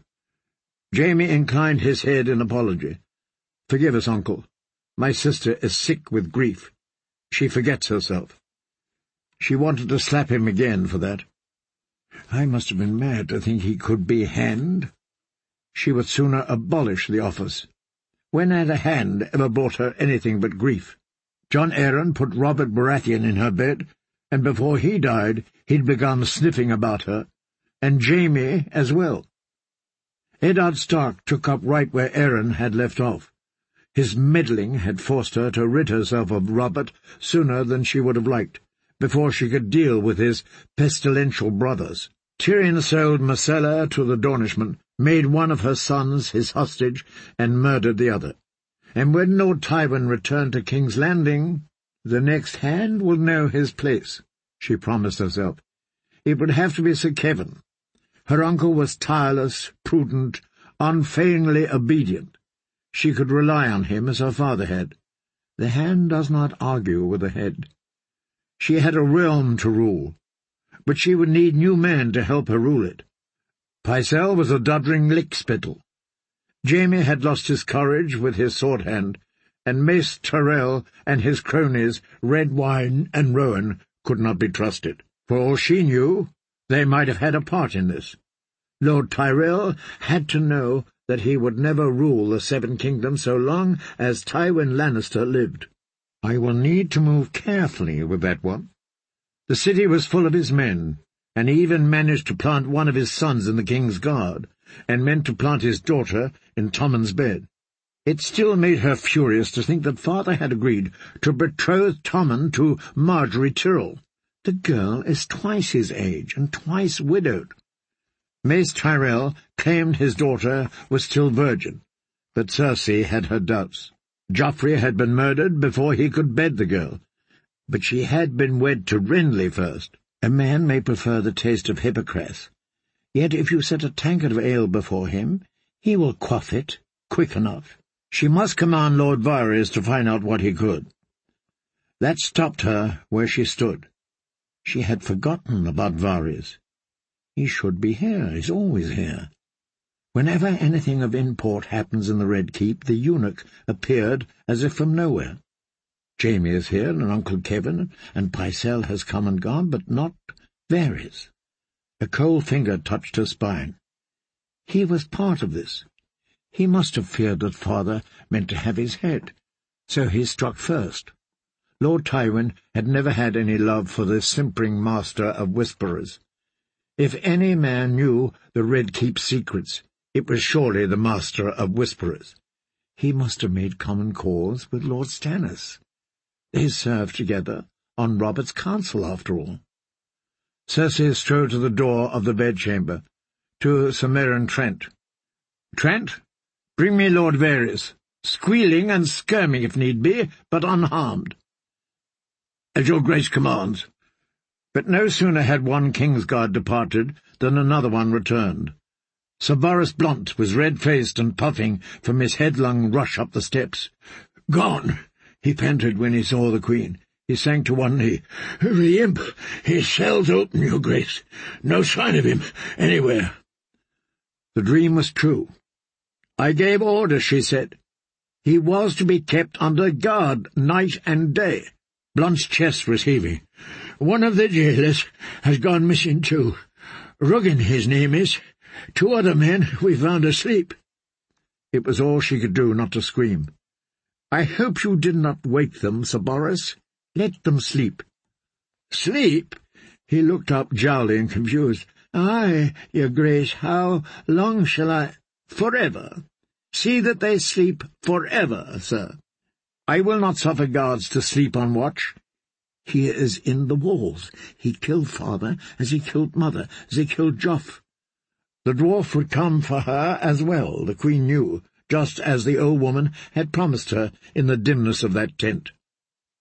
Jamie inclined his head in apology. "Forgive us, uncle. My sister is sick with grief. She forgets herself." She wanted to slap him again for that. I must have been mad to think he could be hanged. She would sooner abolish the office. When had a hand ever brought her anything but grief? John Aaron put Robert Baratheon in her bed, and before he died he'd begun sniffing about her, and Jamie as well. Eddard Stark took up right where Aaron had left off. His meddling had forced her to rid herself of Robert sooner than she would have liked, before she could deal with his pestilential brothers. Tyrion sold Myrcella to the Dornishmen, made one of her sons his hostage, and murdered the other. And when Lord Tywin returned to King's Landing, the next hand will know his place, she promised herself. It would have to be Sir Kevan. Her uncle was tireless, prudent, unfeignedly obedient. She could rely on him as her father had. The hand does not argue with the head. She had a realm to rule, but she would need new men to help her rule it. Pycelle was a doddering lickspittle. Jamie had lost his courage with his sword hand, and Mace Tyrell and his cronies, Redwyne and Rowan, could not be trusted. For all she knew, they might have had a part in this. Lord Tyrell had to know that he would never rule the 7 kingdoms so long as Tywin Lannister lived. I will need to move carefully with that one. The city was full of his men, and he even managed to plant one of his sons in the king's guard, and meant to plant his daughter in Tommen's bed. It still made her furious to think that father had agreed to betroth Tommen to Marjorie Tyrell. The girl is twice his age, and twice widowed. Mace Tyrell claimed his daughter was still virgin, but Cersei had her doubts. Joffrey had been murdered before he could bed the girl, but she had been wed to Renly first. A man may prefer the taste of Hippocras, yet if you set a tankard of ale before him, he will quaff it quick enough. She must command Lord Varys to find out what he could. That stopped her where she stood. She had forgotten about Varys. He should be here, he's always here. Whenever anything of import happens in the Red Keep, the eunuch appeared as if from nowhere. Jamie is here, and Uncle Kevin, and Pycelle has come and gone, but not Varys. A cold finger touched her spine. He was part of this. He must have feared that father meant to have his head, so he struck first. Lord Tywin had never had any love for this simpering master of whisperers. If any man knew the Red Keep's secrets, it was surely the master of whisperers. He must have made common cause with Lord Stannis. They served together on Robert's council, after all. Cersei strode to the door of the bedchamber, to Sir Meryn Trent. "Trent, bring me Lord Varys, squealing and skirming if need be, but unharmed." "As your grace commands." But no sooner had one Kingsguard departed than another one returned. Sir Boros Blount was red-faced and puffing from his headlong rush up the steps. "Gone," he panted when he saw the Queen. He sank to one knee. "The imp! His cell's open, your grace. No sign of him anywhere." The dream was true. "I gave orders," she said. "He was to be kept under guard night and day." Blunt's chest was heaving. "One of the jailers has gone missing too. Ruggin, his name is. 2 other men we found asleep." It was all she could do not to scream. "I hope you did not wake them, Sir Boros. Let them sleep." "Sleep?" He looked up, jowly and confused. "Aye, your grace, how long shall I—" "Forever. See that they sleep forever, sir. I will not suffer guards to sleep on watch. He is in the walls. He killed father, as he killed mother, as he killed Joff. The dwarf would come for her as well, the Queen knew, just as the old woman had promised her in the dimness of that tent.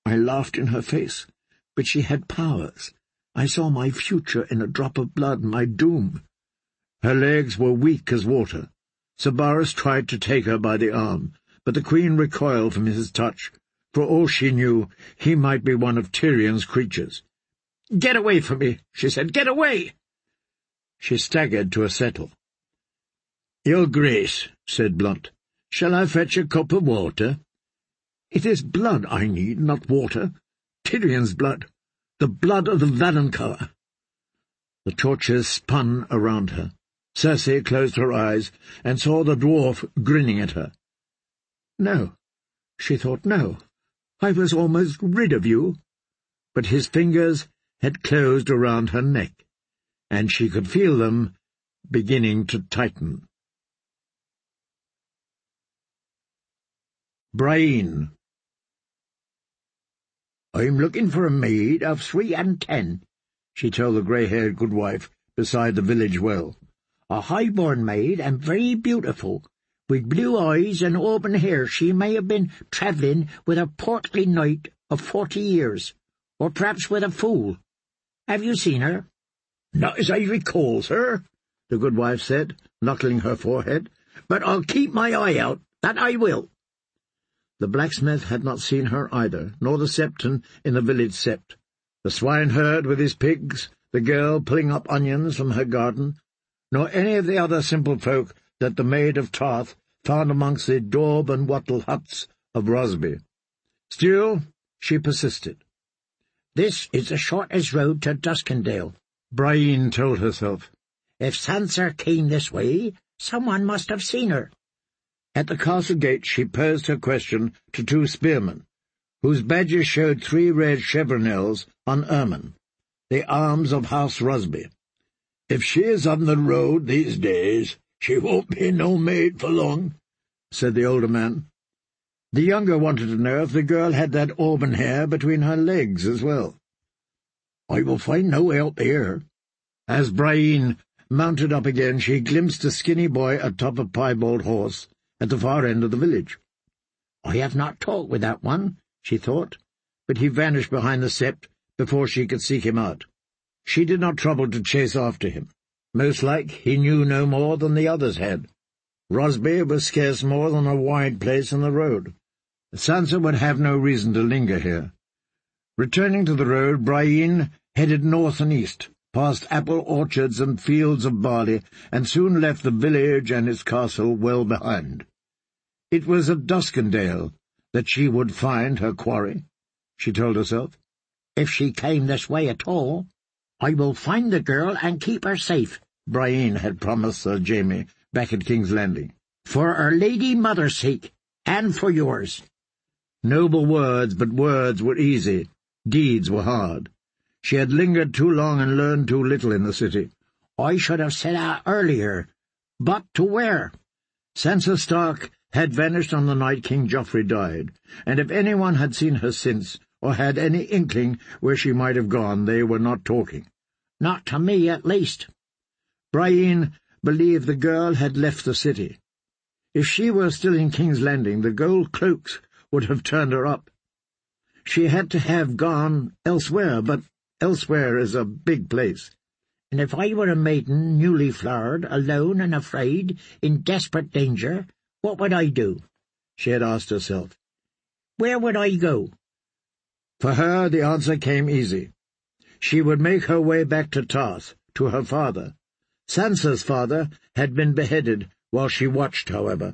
I laughed in her face, but she had powers. I saw my future in a drop of blood, my doom. Her legs were weak as water. Sybaris tried to take her by the arm, but the queen recoiled from his touch. For all she knew, he might be one of Tyrion's creatures. "Get away from me," she said. "Get away!" She staggered to a settle. "Your Grace," said Blunt, "shall I fetch a cup of water?" "It is blood I need, not water. Tyrion's blood. The blood of the Valonqar." The torches spun around her. Cersei closed her eyes and saw the dwarf grinning at her. "No," she thought, "no. I was almost rid of you." But his fingers had closed around her neck, and she could feel them beginning to tighten. Brienne. "I'm looking for a maid of 3 and 10, she told the grey-haired goodwife beside the village well. "A high-born maid, and very beautiful, with blue eyes and auburn hair. She may have been travelling with a portly knight of 40 years, or perhaps with a fool. Have you seen her?" "Not as I recall, sir," the goodwife said, knuckling her forehead. "But I'll keep my eye out, that I will." The blacksmith had not seen her either, nor the septon in the village sept, the swineherd with his pigs, the girl pulling up onions from her garden, nor any of the other simple folk that the Maid of Tarth found amongst the daub and wattle huts of Rosby. Still, she persisted. "This is the shortest road to Duskendale," Brienne told herself. "If Sansa came this way, someone must have seen her." At the castle gate she posed her question to 2 spearmen, whose badges showed 3 red chevronels on ermine, the arms of House Rosby. "If she is on the road these days, she won't be no maid for long," said the older man. The younger wanted to know if the girl had that auburn hair between her legs as well. "I will find no help here." As Brienne mounted up again, she glimpsed a skinny boy atop a piebald horse at the far end of the village. "I have not talked with that one," she thought, but he vanished behind the sept before she could seek him out. She did not trouble to chase after him. Most like he knew no more than the others had. Rosby was scarce more than a wide place in the road. Sansa would have no reason to linger here. Returning to the road, Brienne headed north and east, past apple orchards and fields of barley, and soon left the village and its castle well behind. It was at Duskendale that she would find her quarry, she told herself. "If she came this way at all, I will find the girl and keep her safe," Brienne had promised Sir Jaime back at King's Landing. "For her lady mother's sake, and for yours." Noble words, but words were easy, deeds were hard. She had lingered too long and learned too little in the city. "I should have set out earlier. But to where?" Sansa Stark had vanished on the night King Joffrey died, and if anyone had seen her since, or had any inkling where she might have gone, they were not talking. "Not to me, at least." Brienne believed the girl had left the city. If she were still in King's Landing, the gold cloaks would have turned her up. She had to have gone elsewhere, but elsewhere is a big place. "And if I were a maiden, newly flowered, alone and afraid, in desperate danger, what would I do?" she had asked herself. "Where would I go?" For her the answer came easy. She would make her way back to Tarth, to her father. Sansa's father had been beheaded while she watched, however.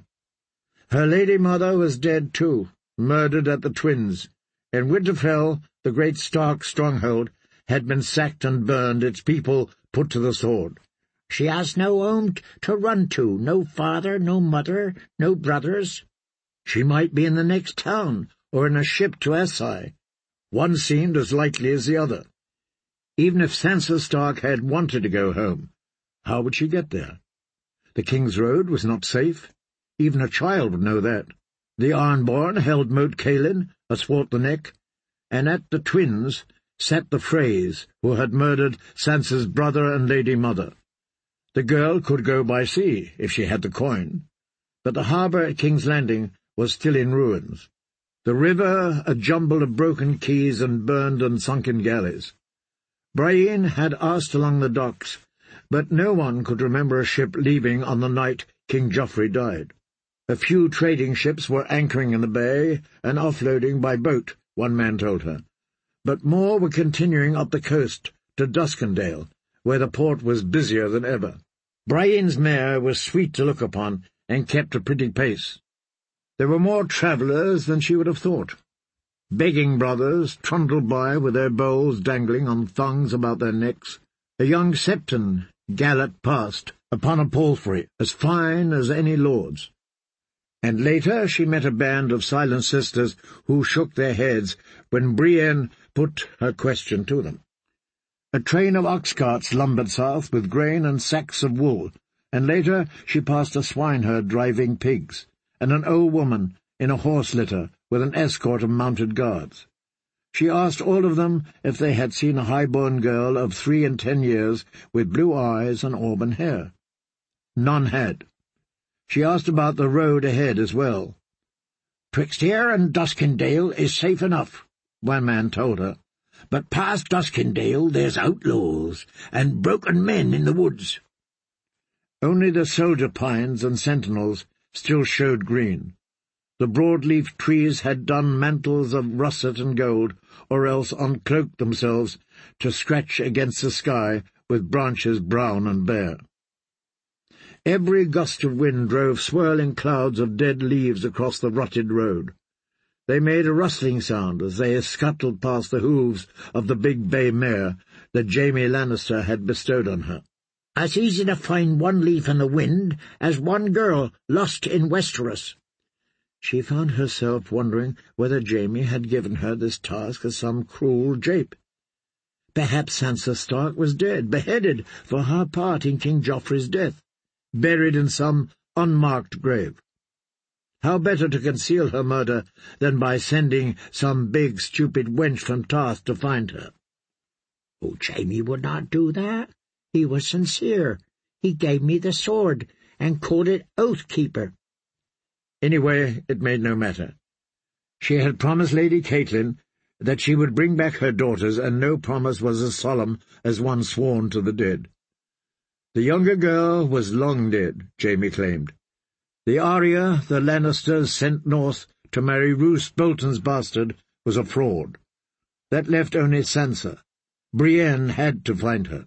Her lady mother was dead too, murdered at the Twins, and Winterfell, the great Stark stronghold, had been sacked and burned, its people put to the sword. "She has no home to run to, no father, no mother, no brothers." She might be in the next town, or in a ship to Asai. One seemed as likely as the other. Even if Sansa Stark had wanted to go home, how would she get there? The King's Road was not safe. Even a child would know that. The Ironborn held Moat Cailin athwart the neck, and at the Twins sat the Freys, who had murdered Sansa's brother and lady mother. The girl could go by sea, if she had the coin, but the harbour at King's Landing was still in ruins. The river a jumble of broken quays and burned and sunken galleys. Brian had asked along the docks, but no one could remember a ship leaving on the night King Joffrey died. A few trading ships were anchoring in the bay and offloading by boat, one man told her, but more were continuing up the coast to Duskendale, where the port was busier than ever. Brian's mare was sweet to look upon and kept a pretty pace. There were more travellers than she would have thought. Begging brothers trundled by with their bowls dangling on thongs about their necks. A young septon galloped past upon a palfrey as fine as any lord's. And later she met a band of silent sisters who shook their heads when Brienne put her question to them. A train of ox carts lumbered south with grain and sacks of wool, and later she passed a swineherd driving pigs, and an old woman in a horse litter with an escort of mounted guards. She asked all of them if they had seen a high-born girl of 3 and 10 years with blue eyes and auburn hair. None had. She asked about the road ahead as well. "'Twixt here and Duskendale is safe enough," one man told her, "but past Duskendale there's outlaws and broken men in the woods." Only the soldier pines and sentinels still showed green. The broad-leafed trees had done mantles of russet and gold, or else uncloaked themselves to scratch against the sky with branches brown and bare. Every gust of wind drove swirling clouds of dead leaves across the rutted road. They made a rustling sound as they scuttled past the hooves of the big bay mare that Jaime Lannister had bestowed on her. "As easy to find one leaf in the wind as one girl lost in Westeros." She found herself wondering whether Jaime had given her this task as some cruel jape. Perhaps Sansa Stark was dead, beheaded for her part in King Joffrey's death, buried in some unmarked grave. How better to conceal her murder than by sending some big, stupid wench from Tarth to find her? "Oh, Jaime would not do that. He was sincere. He gave me the sword, and called it Oathkeeper." Anyway, it made no matter. She had promised Lady Catelyn that she would bring back her daughters, and no promise was as solemn as one sworn to the dead. The younger girl was long dead, Jaime claimed. The Arya the Lannisters sent north to marry Roose Bolton's bastard was a fraud. That left only Sansa. Brienne had to find her.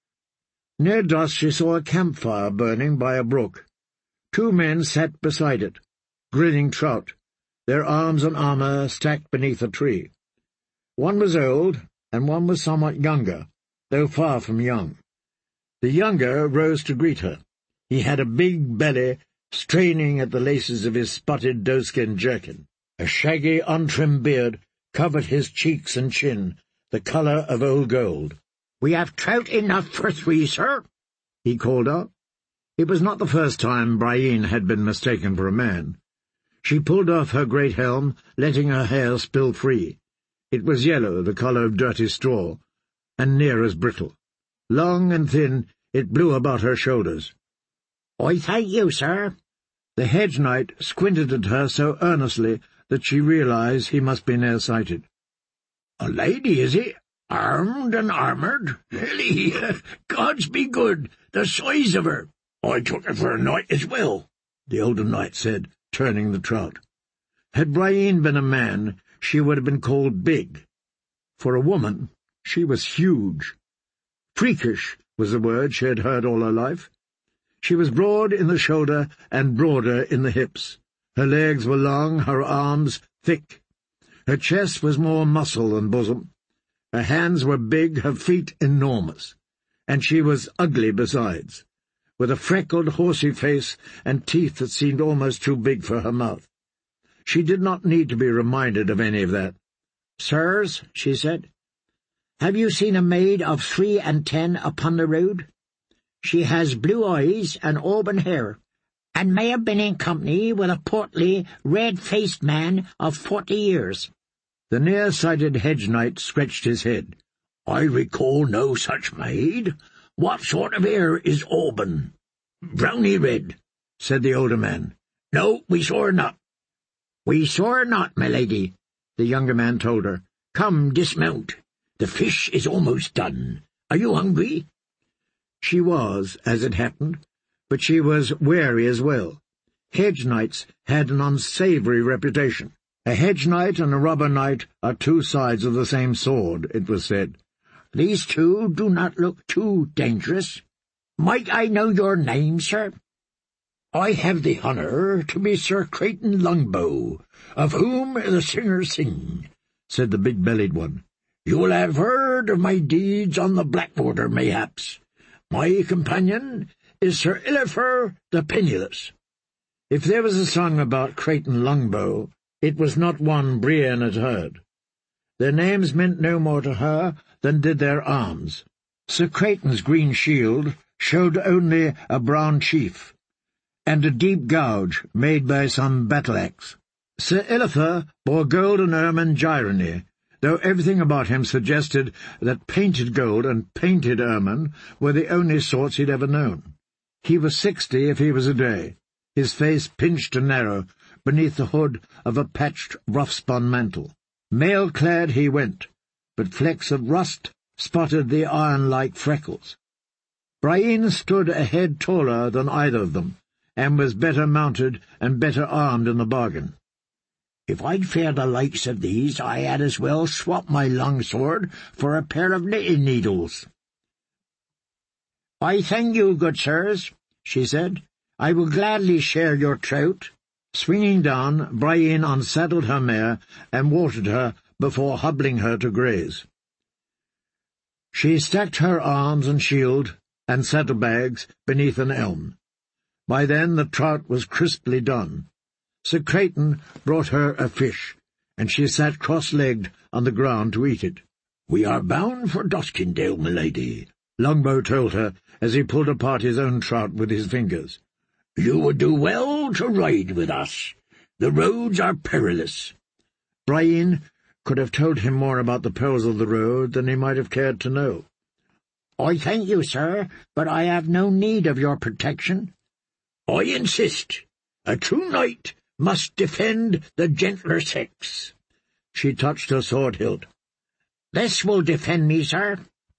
Near dusk she saw a campfire burning by a brook. 2 men sat beside it, grilling trout, their arms and armour stacked beneath a tree. One was old, and one was somewhat younger, though far from young. The younger rose to greet her. He had a big belly, straining at the laces of his spotted doeskin jerkin. A shaggy, untrimmed beard covered his cheeks and chin, the colour of old gold. "We have trout enough for 3, sir," he called out. It was not the first time Brienne had been mistaken for a man. She pulled off her great helm, letting her hair spill free. It was yellow, the colour of dirty straw, and near as brittle. Long and thin, it blew about her shoulders. "I thank you, sir." The hedge knight squinted at her so earnestly that she realized he must be near-sighted. "A lady, is he? Armed and armoured? Hilly, gods be good, the size of her." "I took her for a knight as well," the older knight said, turning the trout. Had Brienne been a man, she would have been called big. For a woman, she was huge. Freakish was the word she had heard all her life. She was broad in the shoulder and broader in the hips. Her legs were long, her arms thick. Her chest was more muscle than bosom. Her hands were big, her feet enormous. And she was ugly besides, with a freckled, horsey face and teeth that seemed almost too big for her mouth. She did not need to be reminded of any of that. "Sirs," she said, "have you seen a maid of 3 and 10 upon the road? She has blue eyes and auburn hair, and may have been in company with a portly, red-faced man of 40 years. The near-sighted hedge knight scratched his head. "I recall no such maid. What sort of hair is auburn?" "Browny red," said the older man. "No, we saw her not." "We soar not, my lady," the younger man told her. "Come, dismount. The fish is almost done. Are you hungry?" She was, as it happened, but she was wary as well. Hedge knights had an unsavoury reputation. A hedge knight and a robber knight are two sides of the same sword, it was said. "These two do not look too dangerous. Might I know your name, sir?" "I have the honour to be Sir Creighton Longbow, of whom the singers sing," said the big-bellied one. "You will have heard of my deeds on the Blackwater, mayhaps. My companion is Sir Elifer the Penniless." If there was a song about Creighton Longbow, it was not one Brienne had heard. Their names meant no more to her than did their arms. Sir Creighton's green shield showed only a brown chief, and a deep gouge made by some battle-axe. Sir Elifer bore gold and ermine girony, though everything about him suggested that painted gold and painted ermine were the only sorts he'd ever known. He was 60 if he was a day, his face pinched and narrow beneath the hood of a patched rough-spun mantle. Mail-clad he went, but flecks of rust spotted the iron-like freckles. Brienne stood a head taller than either of them, and was better mounted and better armed in the bargain. "If I'd fare the likes of these, I had as well swap my long sword for a pair of knitting needles." "I thank you, good sirs," she said. "I will gladly share your trout." Swinging down, Brienne unsaddled her mare and watered her before hobbling her to graze. She stacked her arms and shield and saddlebags beneath an elm. By then the trout was crisply done. Sir Creighton brought her a fish, and she sat cross-legged on the ground to eat it. "We are bound for Duskindale, my lady," Longbow told her as he pulled apart his own trout with his fingers. "You would do well to ride with us. The roads are perilous." Brienne could have told him more about the perils of the road than he might have cared to know. "I thank you, sir, but I have no need of your protection." "I insist. A true knight must defend the gentler sex." She touched her sword hilt. "This will defend me, sir."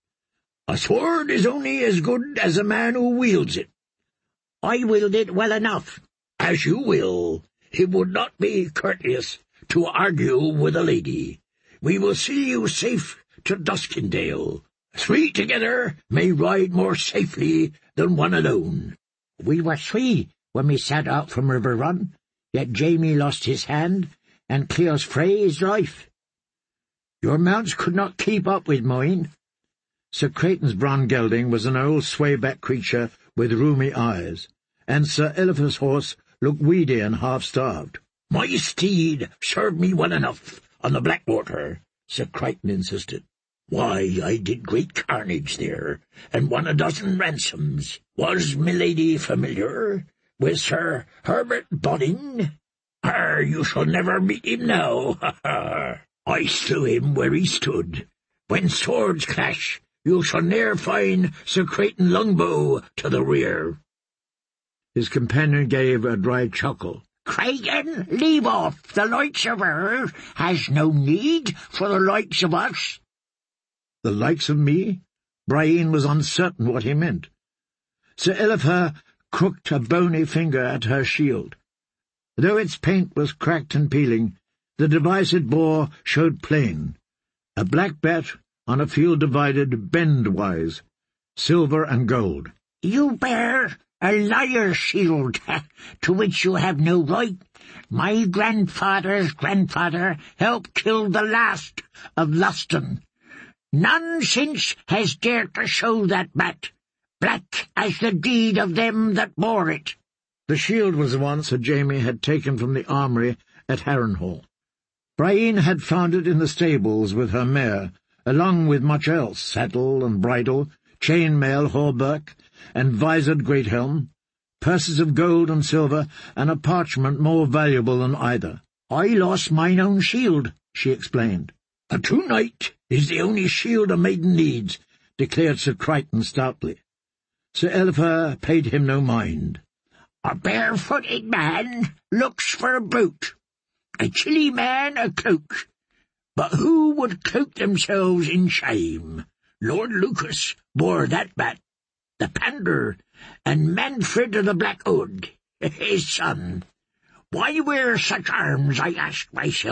"A sword is only as good as a man who wields it." "I wield it well enough." "As you will. It would not be courteous to argue with a lady. We will see you safe to Duskindale. 3 together may ride more safely than 1 alone." "We were 3 when we set out from River Run, yet Jamie lost his hand, and Cleo's Frey his life. Your mounts could not keep up with mine." Sir Creighton's brown gelding was an old swayback creature with rheumy eyes, and Sir Elifer's horse looked weedy and half-starved. "My steed served me well enough on the Blackwater," Sir Creighton insisted. "Why, I did great carnage there, and won 12 ransoms. Was milady familiar with Sir Herbert Boding? You shall never meet him now, ha! I slew him where he stood. When swords clash, you shall ne'er find Sir Creighton Longbow to the rear." His companion gave a dry chuckle. "Creighton, leave off. The likes of her has no need for the likes of us." The likes of me? Brienne was uncertain what he meant. Sir Elifer crooked a bony finger at her shield. Though its paint was cracked and peeling, the device it bore showed plain. A black bat on a field divided bendwise, silver and gold. "You bear a liar's shield, to which you have no right. My grandfather's grandfather helped kill the last of Luston. None since has dared to show that bat, black as the deed of them that bore it." The shield was the one Sir Jamie had taken from the armoury at Harrenhal. Brienne had found it in the stables with her mare, along with much else, saddle and bridle, chain-mail, hauberk, and visored great helm, purses of gold and silver, and a parchment more valuable than either. "I lost mine own shield," she explained. "A true knight is the only shield a maiden needs," declared Sir Creighton stoutly. Sir Elifer paid him no mind. "A barefooted man looks for a boot. A chilly man a cloak, but who would cloak themselves in shame? Lord Lucas bore that bat, the Pander, and Manfred of the Black Hood, his son. Why wear such arms, I ask myself?